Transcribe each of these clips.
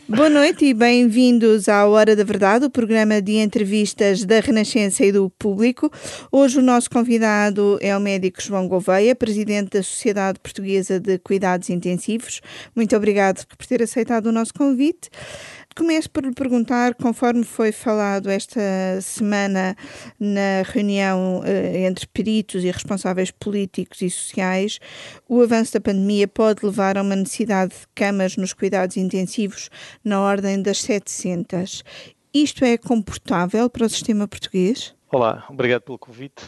Boa noite e bem-vindos à Hora da Verdade, o programa de entrevistas da Renascença e do Público. Hoje o nosso convidado é o médico João Gouveia, presidente da Sociedade Portuguesa de Cuidados Intensivos. Muito obrigado por ter aceitado o nosso convite. Começo por lhe perguntar, conforme foi falado esta semana na reunião entre peritos e responsáveis políticos e sociais, o avanço da pandemia pode levar a uma necessidade de camas nos cuidados intensivos na ordem das 700. Isto é comportável para o sistema português? Olá, obrigado pelo convite.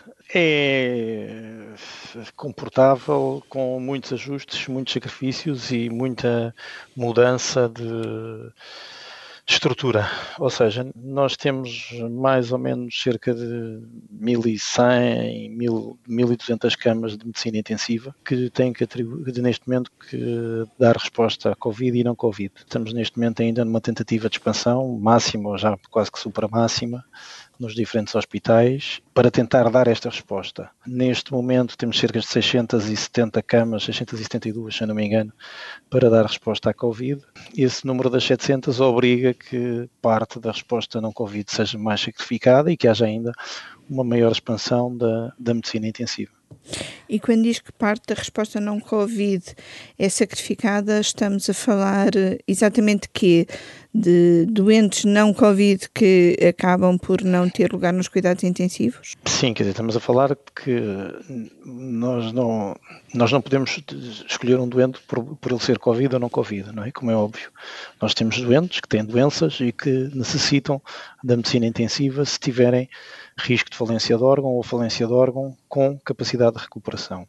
É comportável, com muitos ajustes, muitos sacrifícios e muita mudança de estrutura. Ou seja, nós temos mais ou menos cerca de 1.100, 1.200 camas de medicina intensiva que têm que neste momento que dar resposta à Covid e não Covid. Estamos neste momento ainda numa tentativa de expansão máxima ou já quase que supra máxima nos diferentes hospitais para tentar dar esta resposta. Neste momento temos cerca de 670 camas, 672 se eu não me engano, para dar resposta à Covid. Esse número das 700 obriga que parte da resposta não Covid seja mais sacrificada e que haja ainda uma maior expansão da medicina intensiva. E quando diz que parte da resposta não Covid é sacrificada, estamos a falar exatamente de quê? De doentes não Covid que acabam por não ter lugar nos cuidados intensivos? Sim, quer dizer, estamos a falar que nós não podemos escolher um doente por ele ser Covid ou não Covid, não é? Como é óbvio. Nós temos doentes que têm doenças e que necessitam da medicina intensiva se tiverem risco de falência de órgão ou falência de órgão com capacidade de recuperação.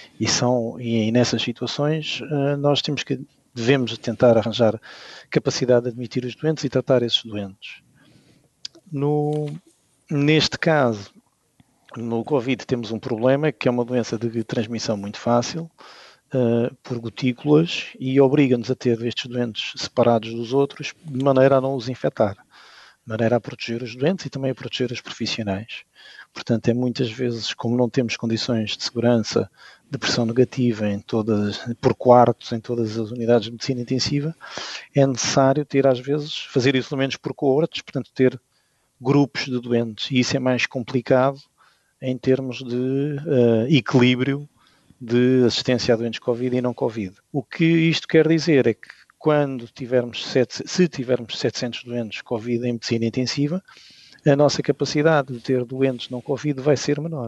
E nessas situações nós devemos tentar arranjar capacidade de admitir os doentes e tratar esses doentes. Neste caso, no Covid temos um problema que é uma doença de transmissão muito fácil por gotículas e obriga-nos a ter estes doentes separados dos outros de maneira a não os infectar, de maneira a proteger os doentes e também a proteger os profissionais. Portanto, muitas vezes, como não temos condições de segurança de pressão negativa por quartos em todas as unidades de medicina intensiva, é necessário ter, às vezes, fazer isolamentos por coortes, portanto, ter grupos de doentes. E isso é mais complicado em termos de equilíbrio de assistência a doentes Covid e não Covid. O que isto quer dizer é que se tivermos 700 doentes Covid em medicina intensiva, a nossa capacidade de ter doentes não Covid vai ser menor.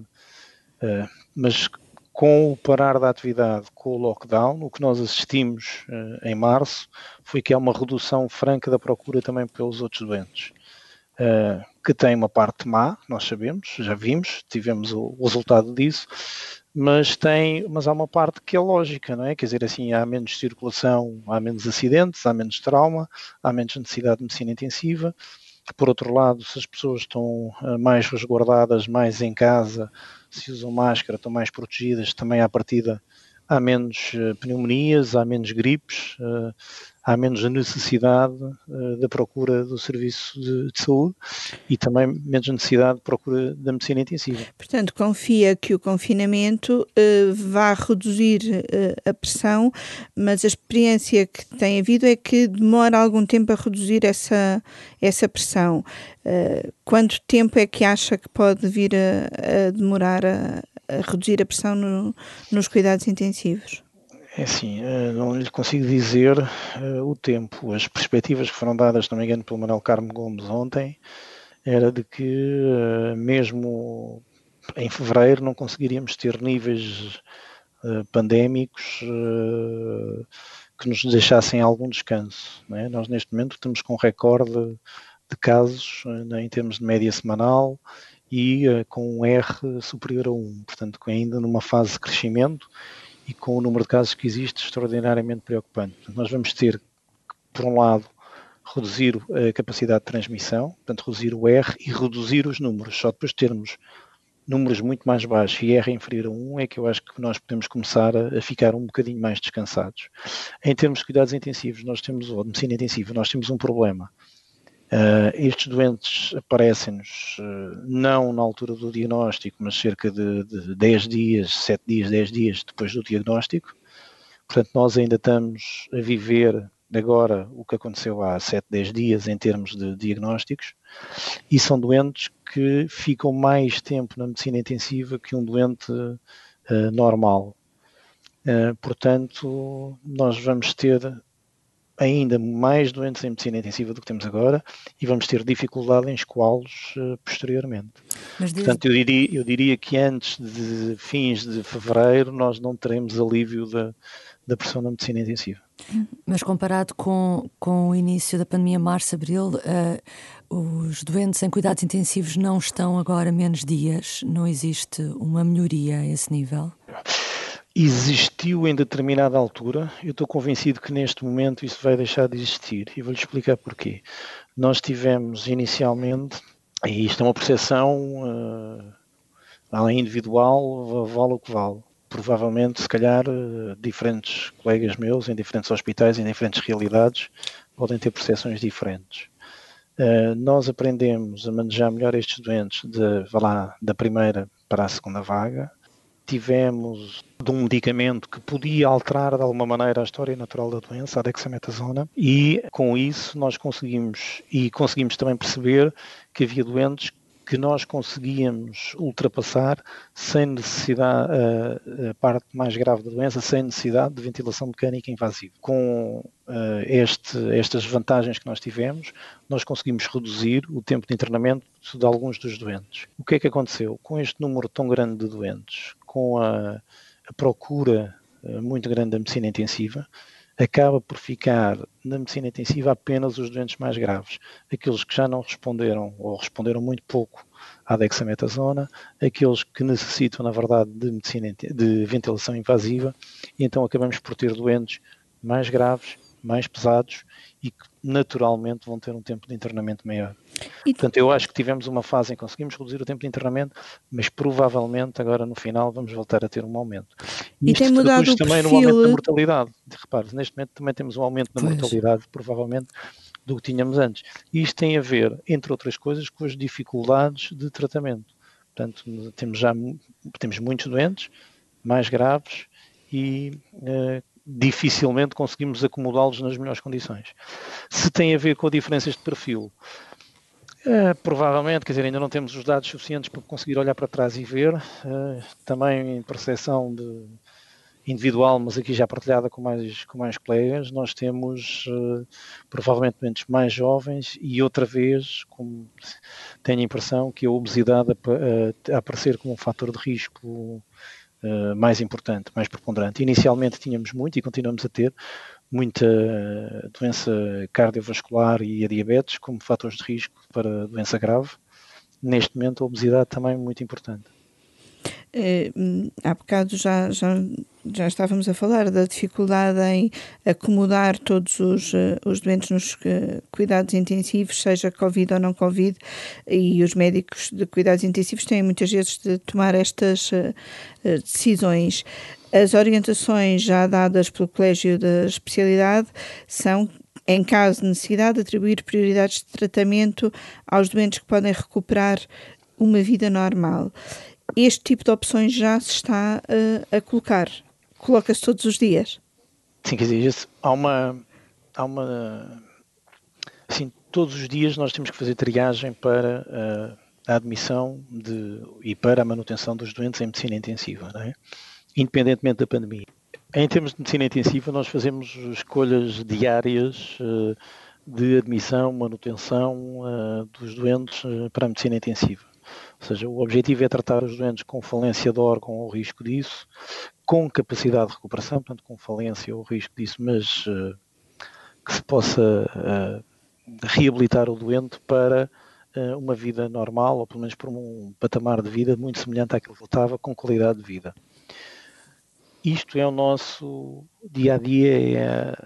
Mas com o parar da atividade, com o lockdown, o que nós assistimos em março foi que há uma redução franca da procura também pelos outros doentes. Que tem uma parte má, nós sabemos, já vimos, tivemos o resultado disso, mas há uma parte que é lógica, não é? Quer dizer, assim, há menos circulação, há menos acidentes, há menos trauma, há menos necessidade de medicina intensiva. Por outro lado, se as pessoas estão mais resguardadas, mais em casa, se usam máscara, estão mais protegidas, também à partida há menos pneumonias, há menos gripes, há menos necessidade da procura do serviço de saúde e também menos necessidade de procura da medicina intensiva. Portanto, confia que o confinamento vá reduzir a pressão, mas a experiência que tem havido é que demora algum tempo a reduzir essa pressão. Quanto tempo é que acha que pode vir a demorar a reduzir a pressão nos cuidados intensivos? É assim, não lhe consigo dizer o tempo. As perspectivas que foram dadas, se não me engano, pelo Manuel Carmo Gomes ontem, era de que mesmo em fevereiro não conseguiríamos ter níveis pandémicos que nos deixassem algum descanso. Não é? Nós neste momento estamos com um recorde de casos em termos de média semanal e com um R superior a 1, portanto ainda numa fase de crescimento e com o número de casos que existe extraordinariamente preocupante. Portanto, nós vamos ter, por um lado, reduzir a capacidade de transmissão, portanto reduzir o R e reduzir os números. Só depois de termos números muito mais baixos e R inferior a 1 é que eu acho que nós podemos começar a ficar um bocadinho mais descansados. Em termos de cuidados intensivos, ou de medicina intensiva, nós temos um problema. Estes doentes aparecem-nos não na altura do diagnóstico, mas cerca de 10 dias, 7 dias, 10 dias depois do diagnóstico. Portanto, nós ainda estamos a viver agora o que aconteceu há 7, 10 dias em termos de diagnósticos, e são doentes que ficam mais tempo na medicina intensiva que um doente normal. Portanto, nós vamos ter ainda mais doentes em medicina intensiva do que temos agora e vamos ter dificuldade em escoá-los posteriormente. Portanto, eu diria que antes de fins de fevereiro nós não teremos alívio da pressão na medicina intensiva. Mas comparado com o início da pandemia, março, abril, os doentes em cuidados intensivos não estão agora menos dias? Não existe uma melhoria a esse nível? Existiu em determinada altura. Eu estou convencido que neste momento isso vai deixar de existir e vou-lhe explicar porquê. Nós tivemos inicialmente, e isto é uma percepção individual, vale o que vale. Provavelmente, se calhar, diferentes colegas meus em diferentes hospitais, em diferentes realidades, podem ter percepções diferentes. Nós aprendemos a manejar melhor estes doentes da primeira para a segunda vaga. Tivemos de um medicamento que podia alterar de alguma maneira a história natural da doença, a dexametasona, e com isso nós conseguimos também perceber que havia doentes que nós conseguíamos ultrapassar sem necessidade, a parte mais grave da doença, sem necessidade de ventilação mecânica invasiva. Com estas vantagens que nós tivemos, nós conseguimos reduzir o tempo de internamento de alguns dos doentes. O que é que aconteceu? Com este número tão grande de doentes, com a procura muito grande da medicina intensiva, acaba por ficar na medicina intensiva apenas os doentes mais graves, aqueles que já não responderam ou responderam muito pouco à dexametasona, aqueles que necessitam, na verdade, de ventilação invasiva, e então acabamos por ter doentes mais graves, mais pesados e que naturalmente vão ter um tempo de internamento maior. Portanto, eu acho que tivemos uma fase em que conseguimos reduzir o tempo de internamento, mas provavelmente agora no final vamos voltar a ter um aumento. E tem mudado o também perfil... no aumento da mortalidade. Repare, neste momento também temos um aumento da mortalidade, provavelmente, do que tínhamos antes. E isto tem a ver, entre outras coisas, com as dificuldades de tratamento. Portanto, temos muitos doentes, mais graves e dificilmente conseguimos acomodá-los nas melhores condições. Se tem a ver com diferenças de perfil, provavelmente, quer dizer, ainda não temos os dados suficientes para conseguir olhar para trás e ver, também em percepção individual, mas aqui já partilhada com mais colegas, nós temos provavelmente doentes mais jovens e outra vez, como tenho a impressão que a obesidade a aparecer como um fator de risco mais importante, mais preponderante. Inicialmente tínhamos muito e continuamos a ter muita doença cardiovascular e a diabetes como fatores de risco para doença grave. Neste momento a obesidade também é muito importante. Há bocado já estávamos a falar da dificuldade em acomodar todos os doentes nos cuidados intensivos, seja Covid ou não Covid, e os médicos de cuidados intensivos têm muitas vezes de tomar estas decisões. As orientações já dadas pelo Colégio da Especialidade são, em caso de necessidade, atribuir prioridades de tratamento aos doentes que podem recuperar uma vida normal. Este tipo de opções já se está a colocar. Coloca-se todos os dias? Sim, quer dizer, assim, todos os dias nós temos que fazer triagem para a admissão e para a manutenção dos doentes em medicina intensiva, não é? Independentemente da pandemia. Em termos de medicina intensiva, nós fazemos escolhas diárias de admissão, manutenção dos doentes para a medicina intensiva. Ou seja, o objetivo é tratar os doentes com falência de órgão ou risco disso, com capacidade de recuperação, portanto com falência ou risco disso, mas que se possa reabilitar o doente para uma vida normal, ou pelo menos por um patamar de vida muito semelhante àquilo que ele estava, com qualidade de vida. Isto é o nosso dia-a-dia,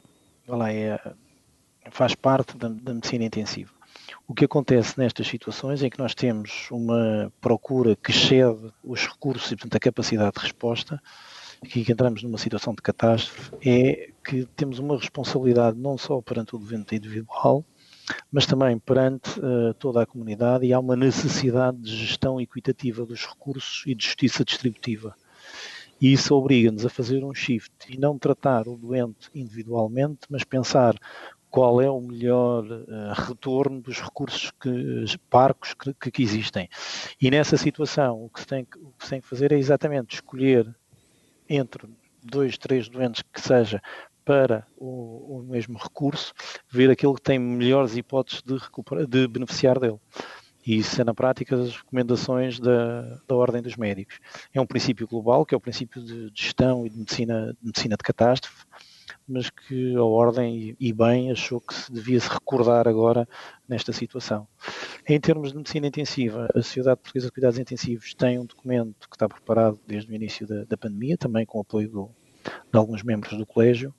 faz parte da medicina intensiva. O que acontece nestas situações em que nós temos uma procura que excede os recursos e, portanto, a capacidade de resposta, aqui que entramos numa situação de catástrofe, é que temos uma responsabilidade não só perante o doente individual, mas também perante toda a comunidade, e há uma necessidade de gestão equitativa dos recursos e de justiça distributiva. E isso obriga-nos a fazer um shift e não tratar o doente individualmente, mas pensar qual é o melhor retorno dos recursos parcos que existem. E nessa situação, o que se tem que fazer é exatamente escolher entre 2, 3 doentes que seja para o mesmo recurso, ver aquele que tem melhores hipóteses de beneficiar dele. E isso é, na prática, as recomendações da Ordem dos Médicos. É um princípio global, que é o princípio de gestão e de medicina de catástrofe, mas que a Ordem, e bem, achou que se devia-se recordar agora nesta situação. Em termos de medicina intensiva, a Sociedade Portuguesa de Cuidados Intensivos tem um documento que está preparado desde o início da pandemia, também com o apoio de alguns membros do colégio,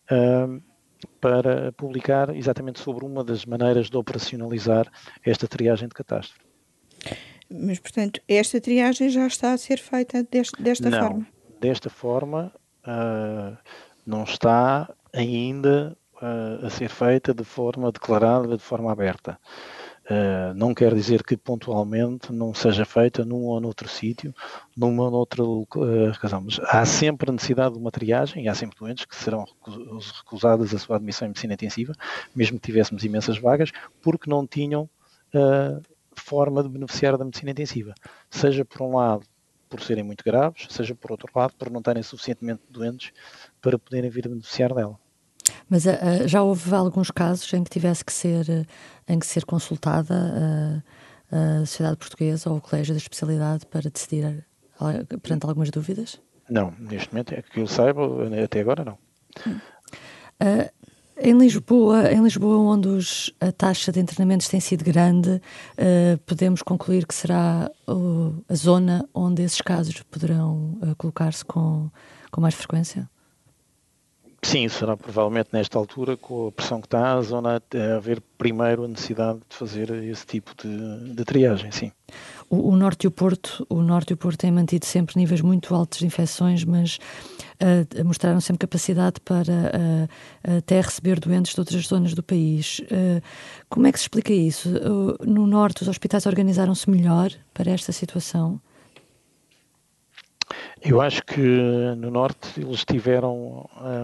para publicar exatamente sobre uma das maneiras de operacionalizar esta triagem de catástrofe. Mas, portanto, esta triagem já está a ser feita desta forma? Não, desta forma não está ainda a ser feita de forma declarada, de forma aberta. Não quer dizer que pontualmente não seja feita num ou noutro sítio, numa ou noutra razão, mas há sempre a necessidade de uma triagem e há sempre doentes que serão recusadas a sua admissão em medicina intensiva, mesmo que tivéssemos imensas vagas, porque não tinham forma de beneficiar da medicina intensiva, seja por um lado por serem muito graves, seja por outro lado por não estarem suficientemente doentes para poderem vir a beneficiar dela. Mas já houve alguns casos em que tivesse que ser consultada a Sociedade Portuguesa ou o Colégio da Especialidade para decidir perante algumas dúvidas? Não, neste momento, é que eu saiba, até agora não. Em Lisboa, onde a taxa de internamentos tem sido grande, podemos concluir que será a zona onde esses casos poderão colocar-se com mais frequência? Sim, será provavelmente nesta altura, com a pressão que está, a zona a haver primeiro a necessidade de fazer esse tipo de triagem, sim. O Norte e o Porto têm mantido sempre níveis muito altos de infecções, mas mostraram sempre capacidade para até receber doentes de outras zonas do país. Como é que se explica isso? No Norte, os hospitais organizaram-se melhor para esta situação? Eu acho que no Norte eles tiveram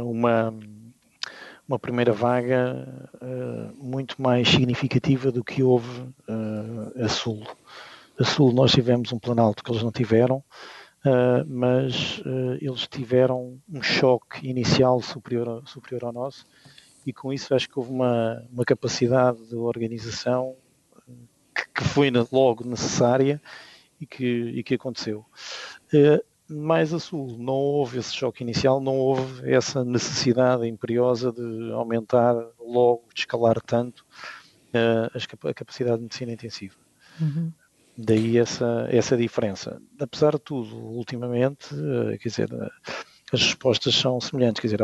uma primeira vaga muito mais significativa do que houve a Sul. A Sul nós tivemos um Planalto que eles não tiveram, mas eles tiveram um choque inicial superior ao nosso e com isso acho que houve uma capacidade de organização que foi logo necessária e que aconteceu. Mais a Sul, não houve esse choque inicial, não houve essa necessidade imperiosa de aumentar logo, de escalar tanto a capacidade de medicina intensiva. Uhum. Daí essa diferença. Apesar de tudo, ultimamente, quer dizer, as respostas são semelhantes, quer dizer,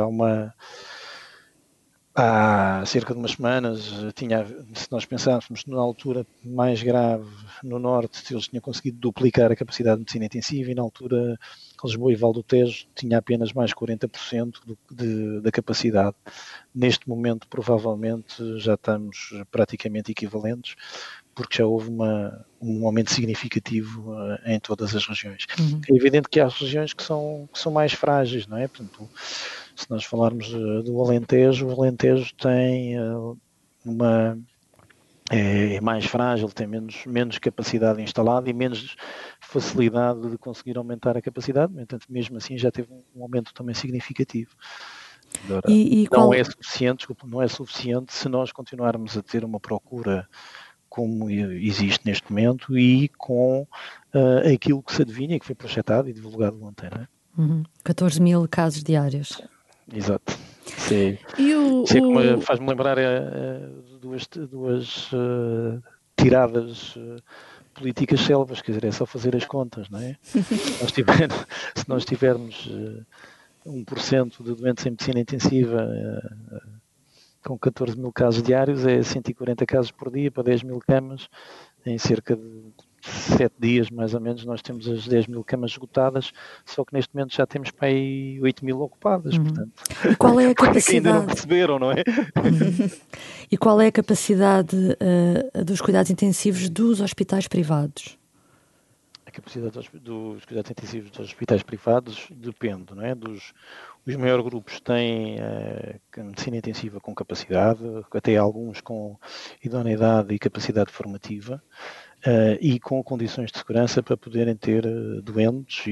há cerca de umas semanas, se nós pensássemos na altura mais grave no Norte, eles tinham conseguido duplicar a capacidade de medicina intensiva e na altura Lisboa e Val do Tejo tinha apenas mais 40% da capacidade. Neste momento, provavelmente, já estamos praticamente equivalentes, porque já houve um aumento significativo em todas as regiões. Uhum. É evidente que há regiões que são mais frágeis, não é? Portanto, se nós falarmos do Alentejo, o Alentejo tem é mais frágil, tem menos capacidade instalada e menos facilidade de conseguir aumentar a capacidade, no entanto, mesmo assim já teve um aumento também significativo. Agora, não é suficiente se nós continuarmos a ter uma procura como existe neste momento e com aquilo que se adivinha, que foi projetado e divulgado ontem, não é? 14 mil casos diários. Exato. Faz-me lembrar duas tiradas políticas selvas, quer dizer, é só fazer as contas, não é? Se nós tivermos 1% de doentes em medicina intensiva com 14 mil casos diários, é 140 casos por dia para 10 mil camas, em cerca de 7 dias, mais ou menos, nós temos as 10 mil camas esgotadas, só que neste momento já temos para aí 8 mil ocupadas, portanto. E qual é a capacidade? Que ainda não perceberam, não é? E qual é a capacidade dos cuidados intensivos dos hospitais privados? A capacidade dos cuidados intensivos dos hospitais privados depende, não é? Os maiores grupos têm medicina intensiva com capacidade, até alguns com idoneidade e capacidade formativa, e com condições de segurança para poderem ter doentes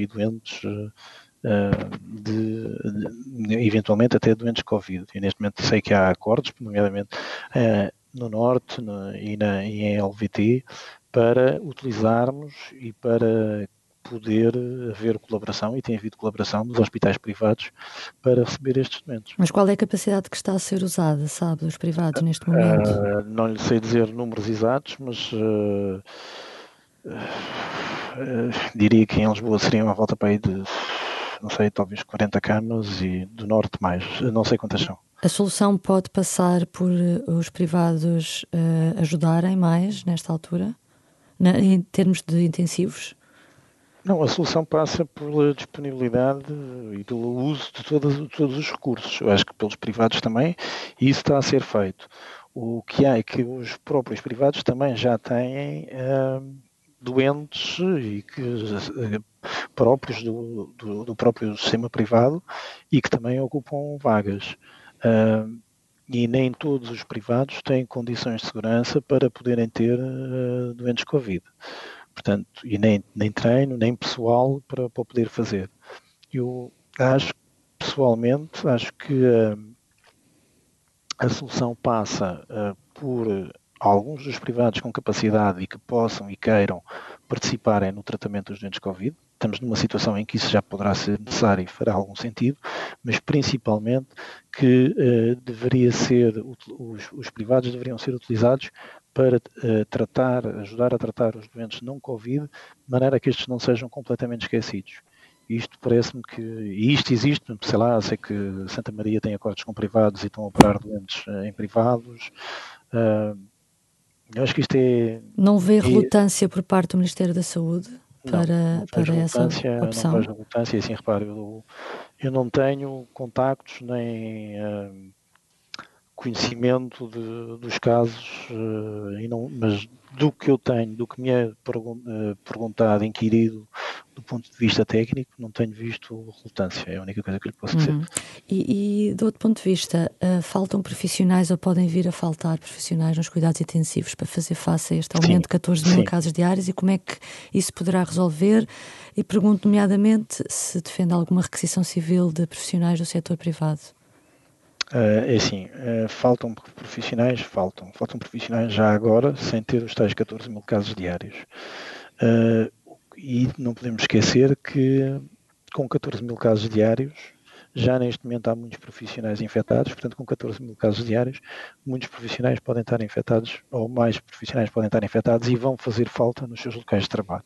eventualmente até doentes Covid. E neste momento sei que há acordos, nomeadamente no Norte e em LVT, para utilizarmos e para poder haver colaboração, e tem havido colaboração nos hospitais privados para receber estes doentes. Mas qual é a capacidade que está a ser usada, sabe, dos privados neste momento? Não lhe sei dizer números exatos, mas diria que em Lisboa seria uma volta para aí de, não sei, talvez 40 camas, e do Norte mais, não sei quantas são. A solução pode passar por os privados ajudarem mais nesta altura, em termos de intensivos? Não, a solução passa pela disponibilidade e pelo uso de todos os recursos. Eu acho que pelos privados também, e isso está a ser feito. O que há é que os próprios privados também já têm doentes e que próprios do próprio sistema privado e que também ocupam vagas. E nem todos os privados têm condições de segurança para poderem ter doentes Covid. Portanto, e nem treino, nem pessoal para poder fazer. Eu pessoalmente, acho que a solução passa por alguns dos privados com capacidade e que possam e queiram participarem no tratamento dos doentes Covid. Estamos numa situação em que isso já poderá ser necessário e fará algum sentido, mas principalmente que os privados deveriam ser utilizados para ajudar a tratar os doentes não Covid, de maneira que estes não sejam completamente esquecidos. Isto parece-me que, e isto existe, sei lá, sei que Santa Maria tem acordos com privados e estão a operar doentes em privados. Eu acho que isto é... Não vê relutância por parte do Ministério da Saúde para essa opção? Não vejo relutância, e assim, repare, eu não tenho contactos nem conhecimento dos casos, mas do que eu tenho, do que me é perguntado, inquirido do ponto de vista técnico, não tenho visto relutância, é a única coisa que lhe posso dizer. E do outro ponto de vista, faltam profissionais ou podem vir a faltar profissionais nos cuidados intensivos para fazer face a este aumento de 14 mil casos diários, e como é que isso poderá resolver? E pergunto nomeadamente se defende alguma requisição civil de profissionais do setor privado. É assim, faltam profissionais já agora, sem ter os tais 14 mil casos diários. E não podemos esquecer que com 14 mil casos diários, já neste momento há muitos profissionais infectados, portanto com 14 mil casos diários, muitos profissionais podem estar infectados, ou mais profissionais podem estar infectados e vão fazer falta nos seus locais de trabalho.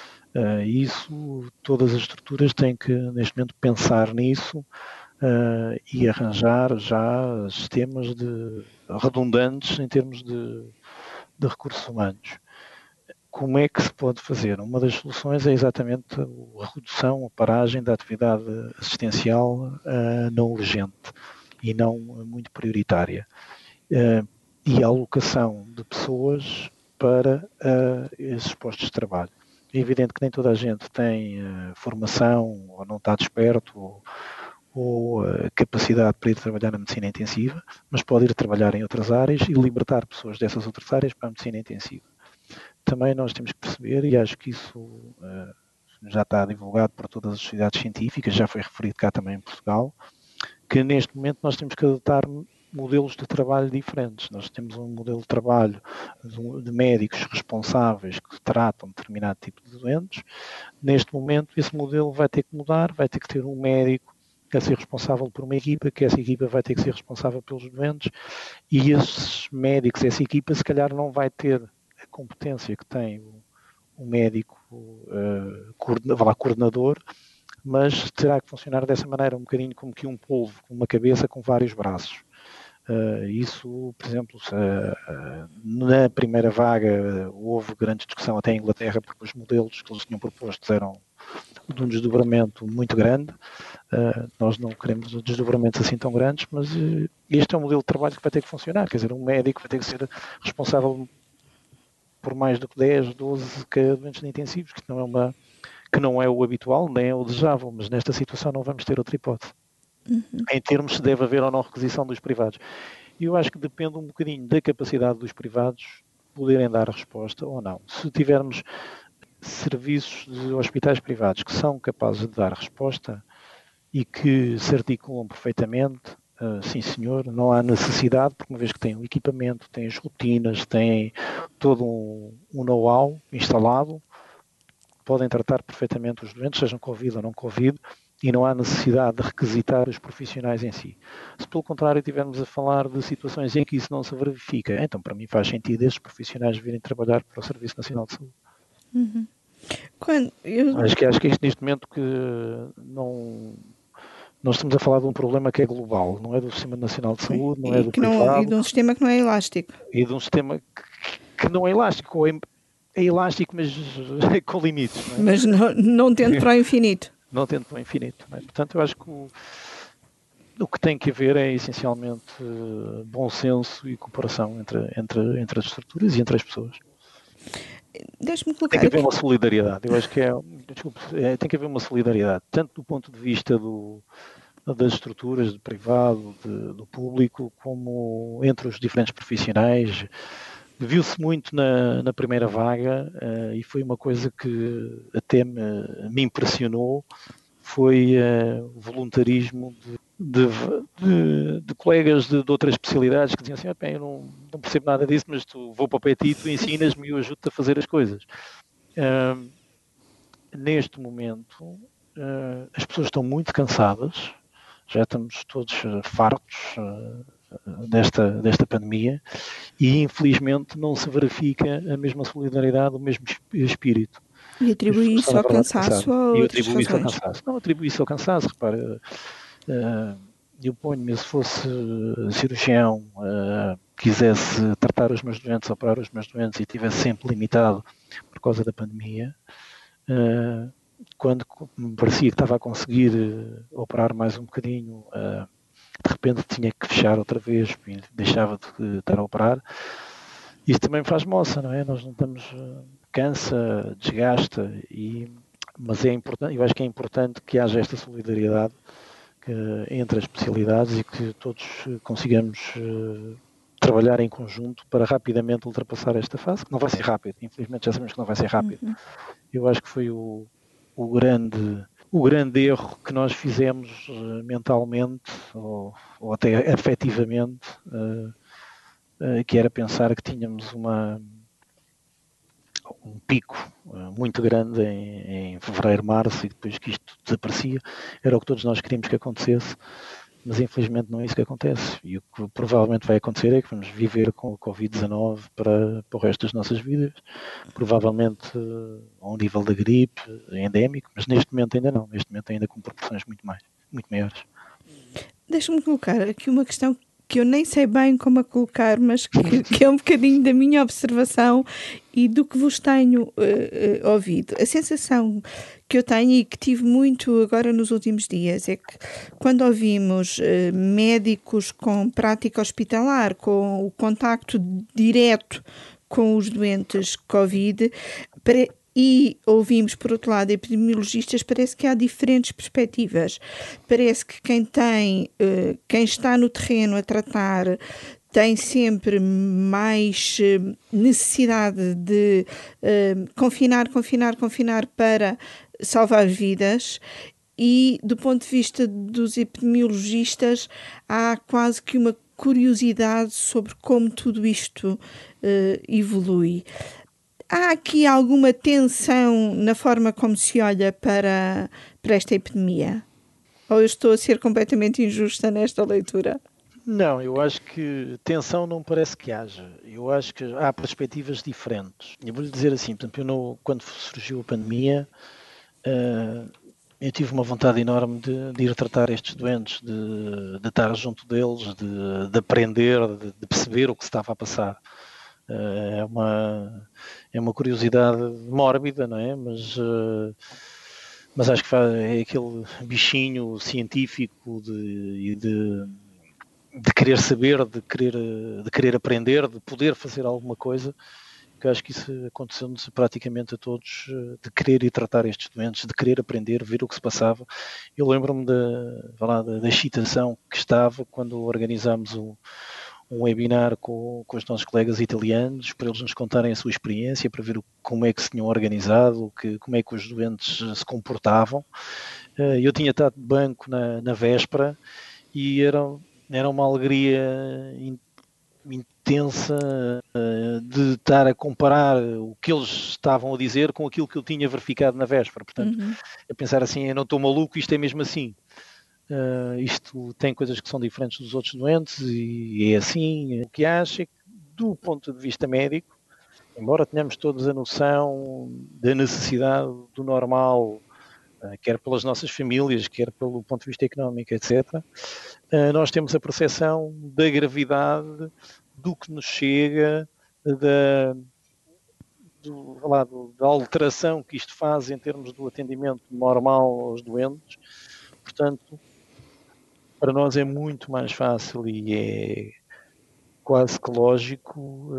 Todas as estruturas têm que, neste momento, pensar nisso, e arranjar já sistemas redundantes em termos de recursos humanos. Como é que se pode fazer? Uma das soluções é exatamente a redução, a paragem da atividade assistencial não urgente e não muito prioritária, e a alocação de pessoas para esses postos de trabalho. É evidente que nem toda a gente tem formação, ou não está desperto, ou capacidade para ir trabalhar na medicina intensiva, mas pode ir trabalhar em outras áreas e libertar pessoas dessas outras áreas para a medicina intensiva. Também nós temos que perceber, e acho que isso já está divulgado por todas as sociedades científicas, já foi referido cá também em Portugal, que neste momento nós temos que adotar modelos de trabalho diferentes. Nós temos um modelo de trabalho de médicos responsáveis que tratam determinado tipo de doentes. Neste momento esse modelo vai ter que mudar, vai ter que ter um médico a ser responsável por uma equipa, que essa equipa vai ter que ser responsável pelos doentes, e esses médicos, essa equipa, se calhar não vai ter a competência que tem o médico coordenador, mas terá que funcionar dessa maneira, um bocadinho como que um polvo, com uma cabeça com vários braços. Isso, por exemplo, na primeira vaga houve grande discussão até em Inglaterra, porque os modelos que eles tinham propostos eram de um desdobramento muito grande. Nós não queremos desdobramentos assim tão grandes, mas este é um modelo de trabalho que vai ter que funcionar, quer dizer, um médico vai ter que ser responsável por mais do que 10, 12 doentes intensivos, que não é o habitual, nem é o desejável, mas nesta situação não vamos ter outra hipótese. Em termos se deve haver ou não requisição dos privados. E eu acho que depende um bocadinho da capacidade dos privados poderem dar resposta ou não. Se tivermos serviços de hospitais privados que são capazes de dar resposta e que se articulam perfeitamente, sim senhor, não há necessidade, porque uma vez que têm o equipamento, têm as rotinas, têm todo um know-how instalado, podem tratar perfeitamente os doentes, sejam Covid ou não Covid, e não há necessidade de requisitar os profissionais em si. Se pelo contrário estivermos a falar de situações em que isso não se verifica, então para mim faz sentido esses profissionais virem trabalhar para o Serviço Nacional de Saúde. Acho que isto neste momento que não... Nós estamos a falar de um problema que é global, não é do Sistema Nacional de Saúde, não é do privado. E de um sistema que não é elástico. E de um sistema que não é elástico, ou é elástico, mas com limites. Não é? Mas não tendo para o infinito. Não tendo para o infinito. Não é? Portanto, eu acho que o que tem que haver é essencialmente bom senso e cooperação entre as estruturas e entre as pessoas. Deixe-me colocar tem que haver uma solidariedade. Eu acho que tem que haver uma solidariedade, tanto do ponto de vista das estruturas, do privado, do público, como entre os diferentes profissionais. Viu-se muito na primeira vaga e foi uma coisa que até me impressionou, foi o voluntarismo de colegas de outras especialidades que diziam assim, eu não percebo nada disso, mas vou para o PETI, tu ensinas-me e eu ajudo-te a fazer as coisas. Neste momento, as pessoas estão muito cansadas, já estamos todos fartos desta pandemia e infelizmente não se verifica a mesma solidariedade, o mesmo espírito. E atribui isso ao cansaço ou a outras razões? Não atribui isso ao cansaço, repara, eu ponho-me, se fosse cirurgião, quisesse tratar os meus doentes, operar os meus doentes e estivesse sempre limitado por causa da pandemia, quando me parecia que estava a conseguir operar mais um bocadinho, de repente tinha que fechar outra vez e deixava de estar a operar. Isso também faz moça, não é? Nós não estamos... cansa, desgasta, mas é importante, eu acho que é importante que haja esta solidariedade entre as especialidades e que todos consigamos trabalhar em conjunto para rapidamente ultrapassar esta fase, que não vai ser rápido, infelizmente já sabemos que não vai ser rápido. Eu acho que foi o grande erro que nós fizemos mentalmente ou até afetivamente, que era pensar que tínhamos um pico muito grande em fevereiro, março, e depois que isto desaparecia, era o que todos nós queríamos que acontecesse, mas infelizmente não é isso que acontece. E o que provavelmente vai acontecer é que vamos viver com o Covid-19 para o resto das nossas vidas, provavelmente ao nível da gripe, endémico, mas neste momento ainda não, neste momento ainda com proporções muito maiores. Deixa-me colocar aqui uma questão que eu nem sei bem como a colocar, mas que é um bocadinho da minha observação e do que vos tenho ouvido. A sensação que eu tenho e que tive muito agora nos últimos dias é que quando ouvimos médicos com prática hospitalar, com o contacto direto com os doentes Covid, e ouvimos, por outro lado, epidemiologistas, parece que há diferentes perspectivas. Parece que quem está no terreno a tratar tem sempre mais necessidade de confinar para salvar vidas. E, do ponto de vista dos epidemiologistas, há quase que uma curiosidade sobre como tudo isto evolui. Há aqui alguma tensão na forma como se olha para esta epidemia? Ou eu estou a ser completamente injusta nesta leitura? Não, eu acho que tensão não parece que haja. Eu acho que há perspectivas diferentes. Eu vou-lhe dizer assim, portanto, quando surgiu a pandemia, eu tive uma vontade enorme de ir tratar estes doentes, de estar junto deles, de aprender, de perceber o que se estava a passar. É uma curiosidade mórbida, não é? Mas acho que é aquele bichinho científico de querer saber, de querer aprender, de poder fazer alguma coisa, que eu acho que isso aconteceu-nos praticamente a todos, de querer ir tratar estes doentes, de querer aprender, ver o que se passava. Eu lembro-me da excitação que estava quando organizámos um webinar com os nossos colegas italianos, para eles nos contarem a sua experiência, para ver como é que se tinham organizado, como é que os doentes se comportavam. Eu tinha estado de banco na véspera e era uma alegria intensa de estar a comparar o que eles estavam a dizer com aquilo que eu tinha verificado na véspera. Portanto, a pensar assim, eu não estou maluco, isto é mesmo assim. Isto tem coisas que são diferentes dos outros doentes e é assim. O que acho é que, do ponto de vista médico, embora tenhamos todos a noção da necessidade do normal, quer pelas nossas famílias, quer pelo ponto de vista económico, etc., nós temos a percepção da gravidade do que nos chega, da alteração que isto faz em termos do atendimento normal aos doentes. Portanto, para nós é muito mais fácil e é quase que lógico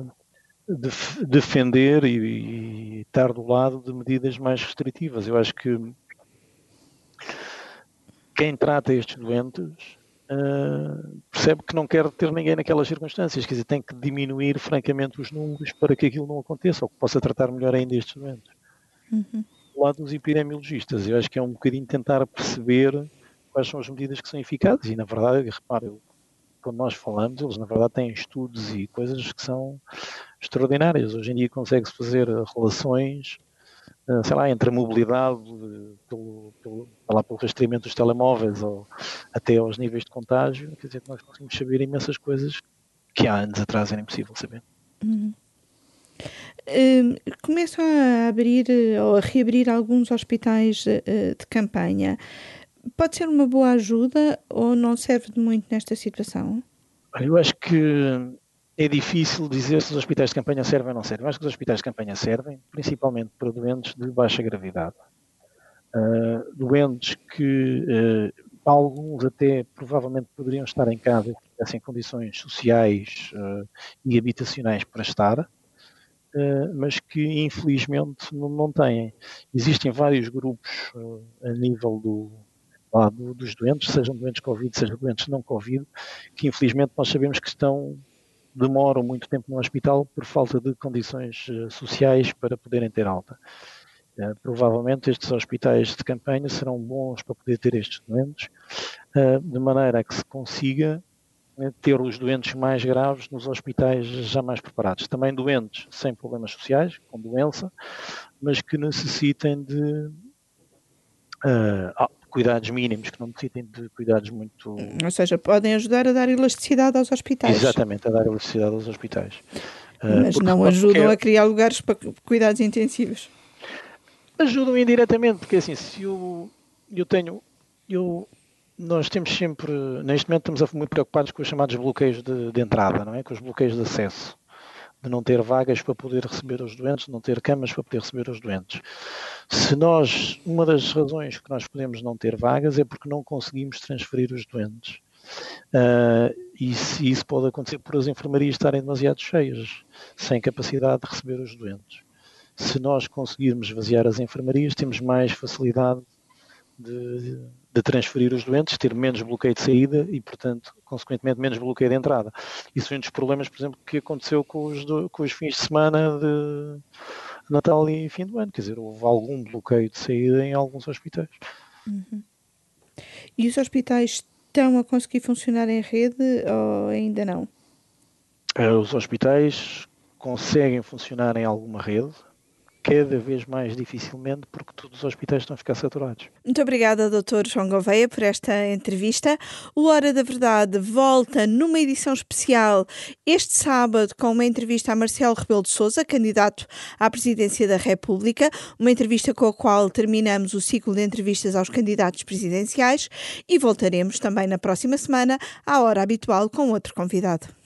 defender e estar do lado de medidas mais restritivas. Eu acho que quem trata estes doentes percebe que não quer ter ninguém naquelas circunstâncias, quer dizer, tem que diminuir francamente os números para que aquilo não aconteça, ou que possa tratar melhor ainda estes doentes. Do lado dos epidemiologistas, eu acho que é um bocadinho tentar perceber quais são as medidas que são eficazes, e na verdade, repare, quando nós falamos, eles na verdade têm estudos e coisas que são extraordinárias. Hoje em dia consegue-se fazer relações, sei lá, entre a mobilidade pelo rastreamento dos telemóveis ou até aos níveis de contágio, quer dizer que nós conseguimos saber imensas coisas que há anos atrás era impossível saber. Começam a abrir ou a reabrir alguns hospitais de campanha. Pode ser uma boa ajuda ou não serve de muito nesta situação? Eu acho que é difícil dizer se os hospitais de campanha servem ou não servem. Eu acho que os hospitais de campanha servem principalmente para doentes de baixa gravidade. Doentes que alguns até provavelmente poderiam estar em casa se tivessem condições sociais e habitacionais para estar, mas que infelizmente não têm. Existem vários grupos a nível dos doentes, sejam doentes Covid, sejam doentes não Covid, que infelizmente nós sabemos que demoram muito tempo no hospital por falta de condições sociais para poderem ter alta. Provavelmente estes hospitais de campanha serão bons para poder ter estes doentes, de maneira a que se consiga ter os doentes mais graves nos hospitais já mais preparados. Também doentes sem problemas sociais, com doença, mas que necessitem de cuidados mínimos, que não necessitem de cuidados muito... Ou seja, podem ajudar a dar elasticidade aos hospitais. Exatamente, a dar elasticidade aos hospitais. Mas não ajudam a criar lugares para cuidados intensivos. Ajudam indiretamente, porque assim, se nós temos sempre, neste momento estamos muito preocupados com os chamados bloqueios de entrada, não é? Com os bloqueios de acesso, de não ter vagas para poder receber os doentes, não ter camas para poder receber os doentes. Uma das razões que nós podemos não ter vagas é porque não conseguimos transferir os doentes. E isso pode acontecer por as enfermarias estarem demasiado cheias, sem capacidade de receber os doentes. Se nós conseguirmos esvaziar as enfermarias, temos mais facilidade de transferir os doentes, ter menos bloqueio de saída e, portanto, consequentemente, menos bloqueio de entrada. Isso é um dos problemas, por exemplo, que aconteceu com os fins de semana de Natal e fim do ano. Quer dizer, houve algum bloqueio de saída em alguns hospitais. E os hospitais estão a conseguir funcionar em rede ou ainda não? Os hospitais conseguem funcionar em alguma rede, cada vez mais dificilmente, porque todos os hospitais estão a ficar saturados. Muito obrigada, Dr. João Gouveia, por esta entrevista. O Hora da Verdade volta numa edição especial este sábado com uma entrevista a Marcelo Rebelo de Sousa, candidato à presidência da República, uma entrevista com a qual terminamos o ciclo de entrevistas aos candidatos presidenciais e voltaremos também na próxima semana à hora habitual com outro convidado.